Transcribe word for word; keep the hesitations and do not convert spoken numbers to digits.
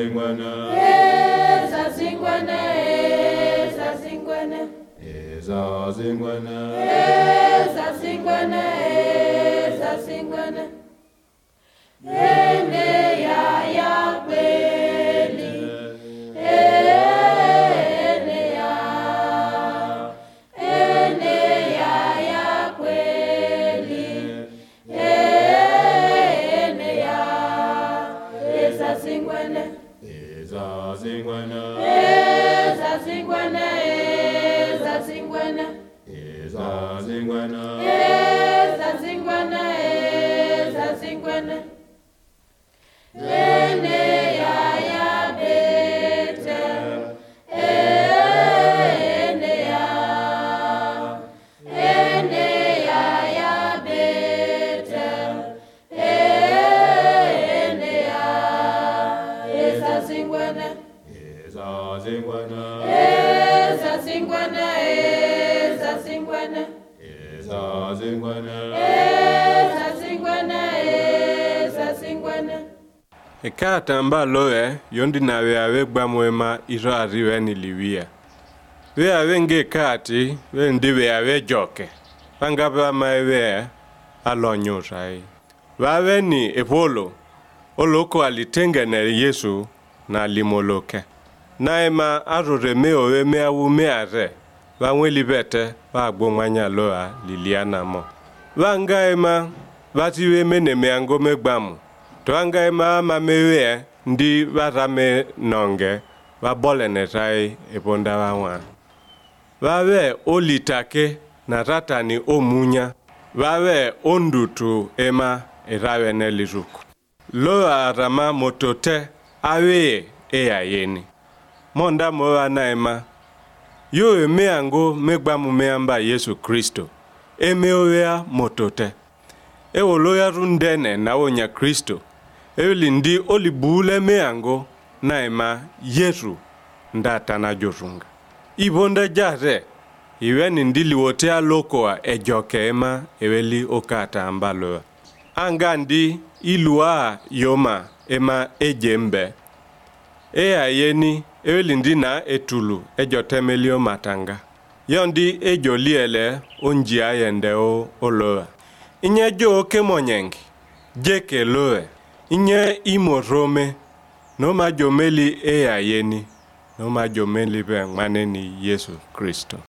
zingwana eza zingwana eza zingwana eza zingwana eza zingwana eza zingwana ene ya ya kweli ene ya ene ya ya kweli ene ya eza zingwana eza zingwana eza zingwana eza zingwana eza zingwana eza zingwana eza zingwana ene ya ya bete ene ya ene ya ya bete ene ya eza zingwana eza zingwana eza zingwana eza zingwana eza zingwana eza zingwana eza zingwana Ekata mbaloe yondi nawe awe gbamwema iro ariwe niliwia. We awe nge kati we ndiwe awe joke. Pangaba maewe alonyo rai. Wawe ni epolo. Oloko alitengene Yesu na limoloke. Naema arore meo we mea umeare. Wanwe libete wagbomanya loa liliana mo. Wangaema watiwe mene meango megbamu. Tuanga ema mamewe ndi warame nonge wabole netai eponda wawa. Wawe olitake na ratani omunya. Wawe ondutu ema erawe neliruku. Loa rama motote awe ea yeni. Monda moa na ema. Yo eme ango megbamu meamba Yesu Kristo. Eme oea motote. Ewo loya rundene na onya Kristo. Ewili ndi olibule meango na ema yeru ndata na jorunga. Ibonda jare, iwe nindili wotea lokoa ejoke ema eweli okata ambaloa. Anga ndi ilua yoma ema ejembe. Ea yeni ewili ndi na etulu ejotemelio matanga. Yondi ejoliele onjia yendeo oloa. Inye jo kemonyengi, jeke loe. Inye imo rome, no majomeli ea yeni, no majomeli be maneni Yesu Kristo.